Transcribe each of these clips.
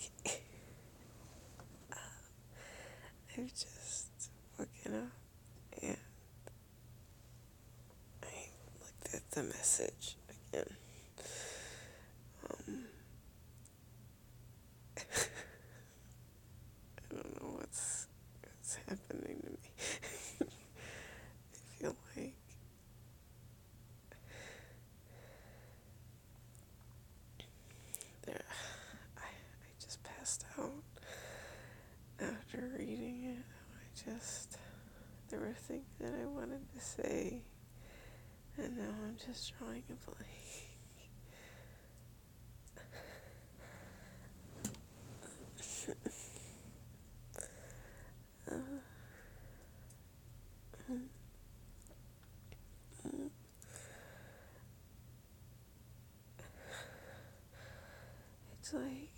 I've just woken up and I looked at the message again. Um, I don't know what's happening to me. I feel like there, I just passed out after reading it. There were things that I wanted to say, and now I'm just drawing a blank. It's like,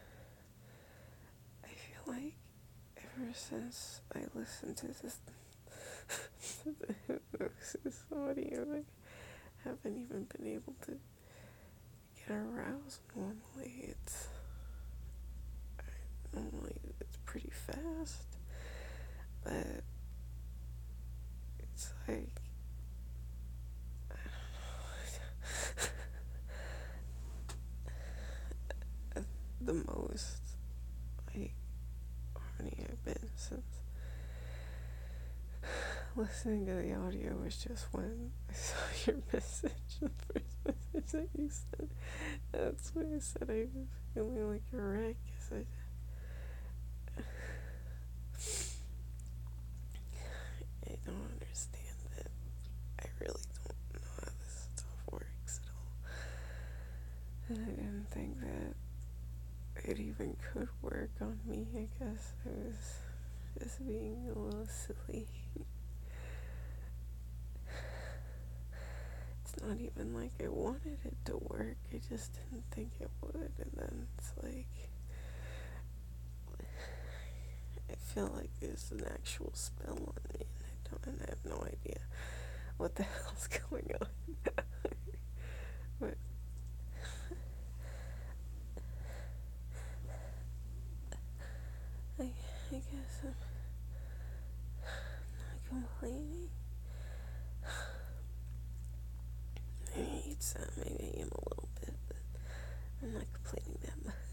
I feel like ever since I listened to this, the hypnosis audio, I haven't even been able to get aroused normally. Normally it's pretty fast, but it's like, I don't know, the most like horny I've been since listening to the audio was just when I saw your message, the first message that you sent. That's when I said I was feeling like a wreck, 'cause I don't understand that. I really don't know how this stuff works at all. And I didn't think that it even could work on me. I guess I was just being a little silly. It's not even like I wanted it to work, I just didn't think it would. And then it's like, I feel like there's an actual spell on me, and I have no idea what the hell's going on. But I guess I'm not complaining. Maybe maybe I am a little bit, but I'm not complaining that much.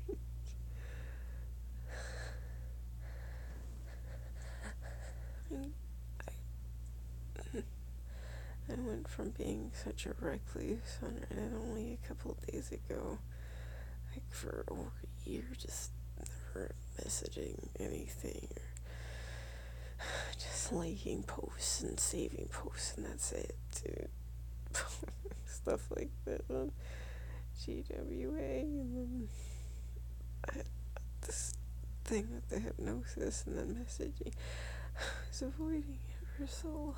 I went from being such a recluse on Reddit only a couple of days ago, like for over a year, just never messaging anything or just liking posts and saving posts, and that's it, dude. Stuff like that on GWA, and then I had this thing with the hypnosis, and then messaging. I was avoiding it for so long.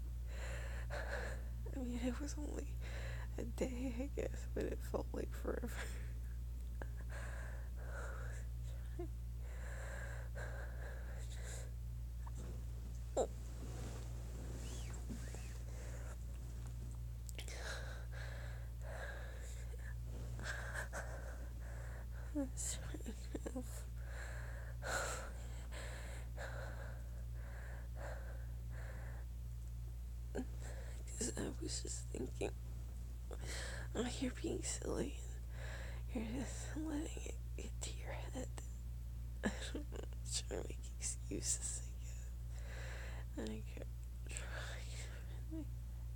I mean, it was only a day, I guess, but it felt like forever. That's right. Because I was just thinking, oh, you're being silly, and you're just letting it get to your head. I don't know, trying to make excuses, I guess. And I kept trying.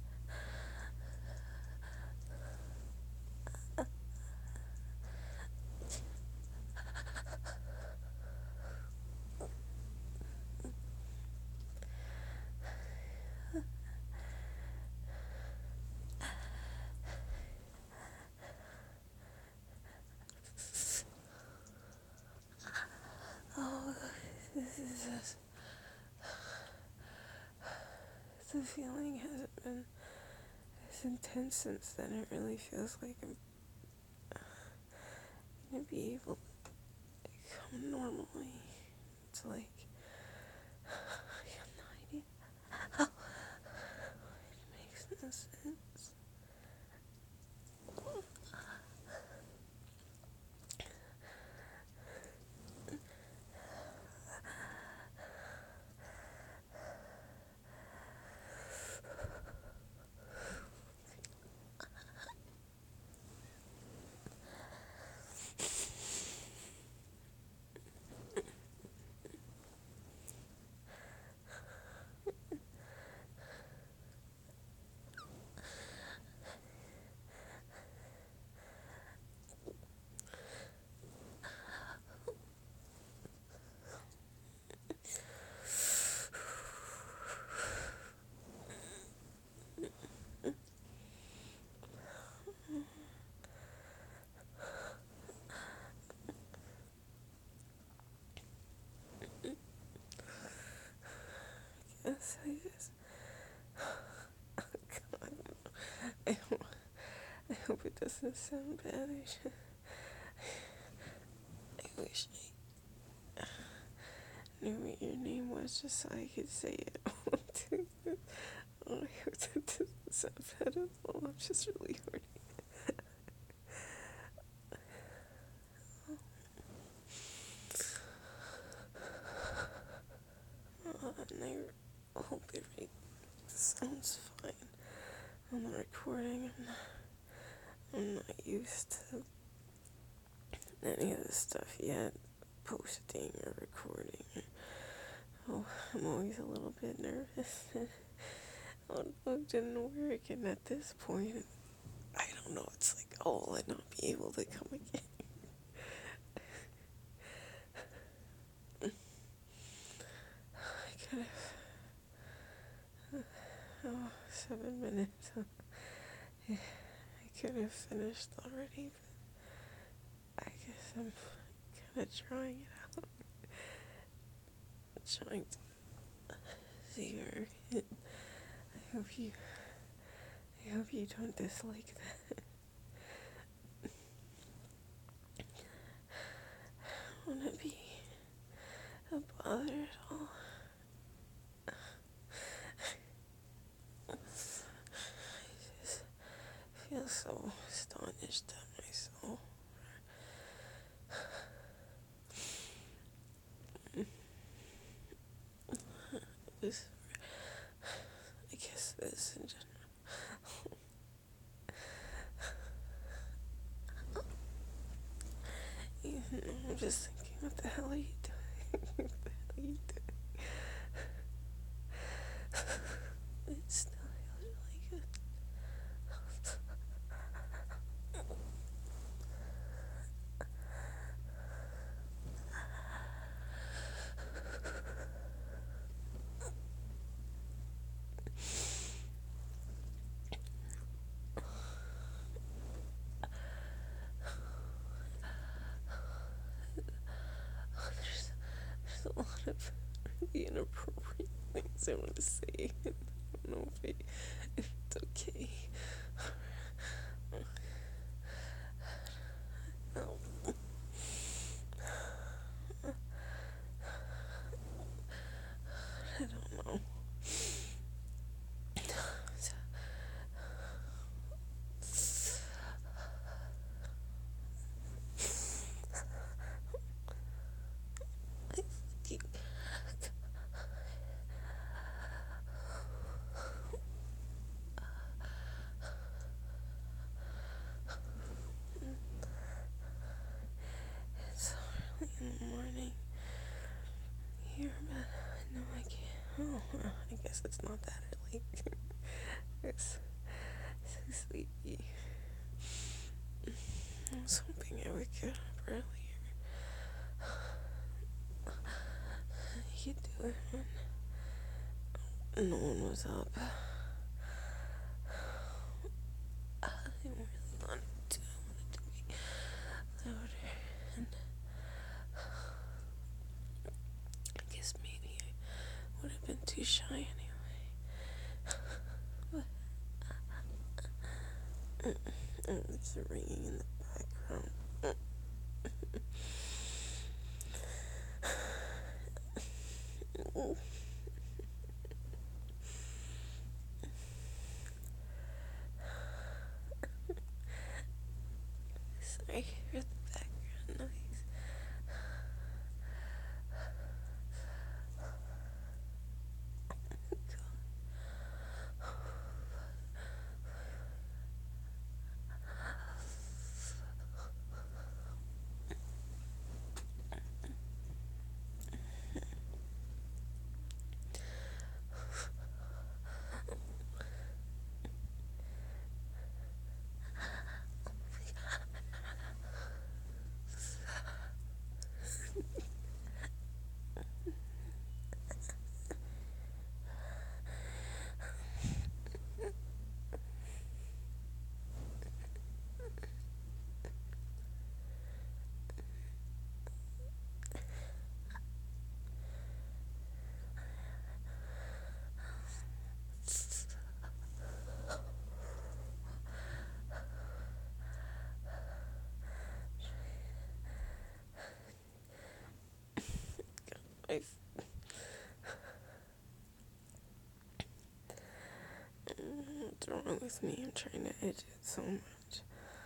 Oh, this is just, the feeling hasn't been as intense since then. It really feels like I'm gonna be able to come normally. It's like, I have no idea how it makes no sense. guess I just. God, I hope, I hope it doesn't sound bad. I wish I knew what your name was just so I could say it. Oh, I hope that doesn't sound bad at all. I'm just really horny. And I hope everything sounds fine on the recording. I'm not used to any of this stuff yet, posting or recording. Oh, I'm always a little bit nervous. Oh no, it didn't work, and at this point, I don't know, it's like, oh, I'll not be able to come again. I could have, 7 minutes. I could have finished already, but I guess I'm kind of trying it out. Trying to see her. I hope you don't dislike that. I don't want to be a bother at all. I just feel so astonished at myself. This, I guess this in general. I'm just thinking, what the hell are you doing? What the hell are you doing? It still feels really good. There's a lot of really inappropriate things I want to say. I don't know if it's okay. Oh, I don't know. It's early in the morning here, but no, I can't. Oh, well, I guess it's not that early. It's so sleepy. I was hoping I would get up earlier. You do it when no one was up. I didn't really want to. I wanted to be louder, and I guess maybe I would have been too shy anyway. But there's a ringing in the background. Sorry for the background noise. wrong with me. I'm trying to edit so much.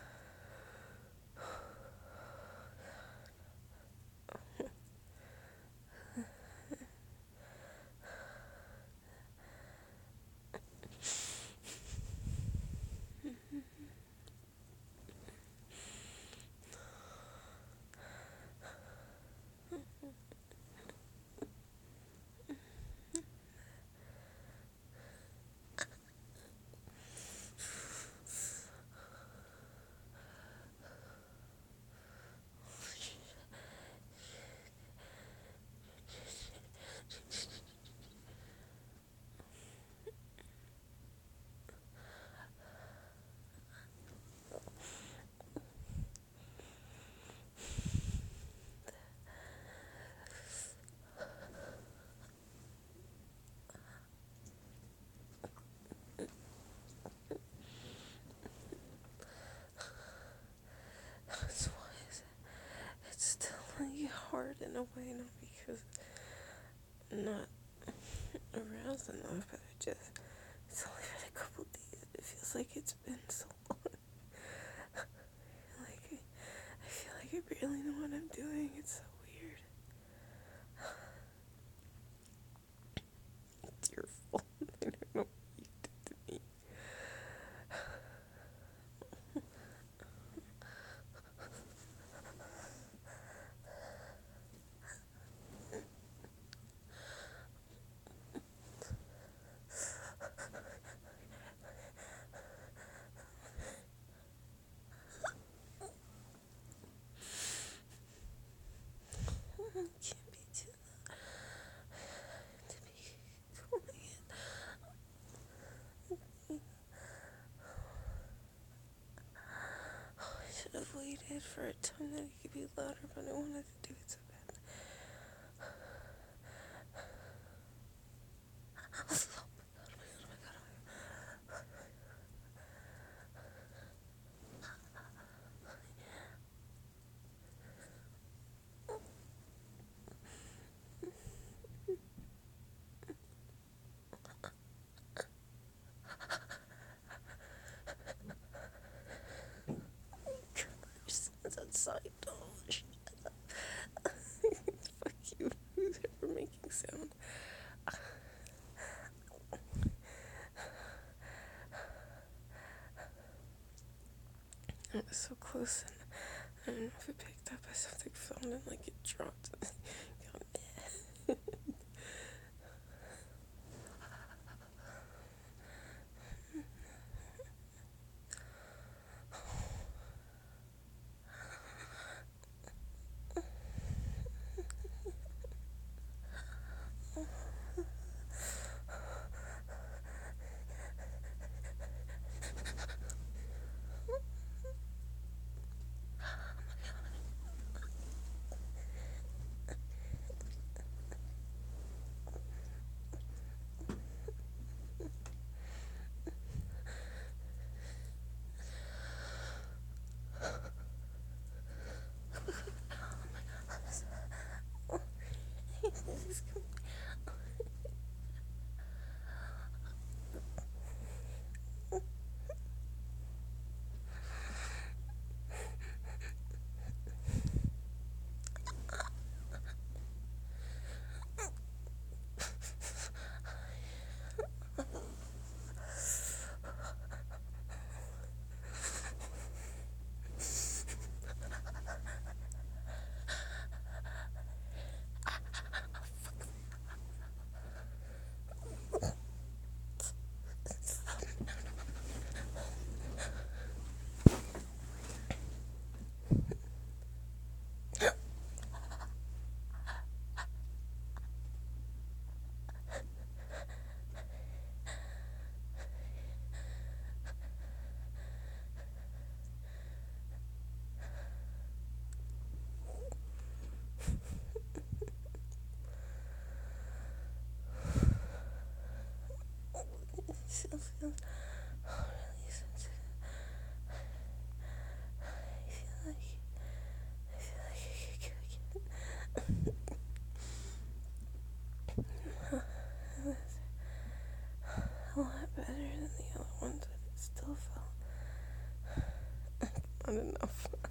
That's why it's still like hard in a way, not because I'm not aroused enough, but it's only been a couple days. It feels like it's been so long. I feel like I barely know what I'm doing. It's so weird. It's your fault. I don't know what you did to me. Can't be too to be quiet. I should have waited for a time that it could be louder, but I wanted to do it so bad. There's someone's outside. Oh, shut up. Fuck you. Who's ever making sound? It was so close, and I don't know if it picked up. I something felt it like it dropped. Still feels really sensitive. I feel like I could kill again. A lot better than the other ones, but it's still felt not enough.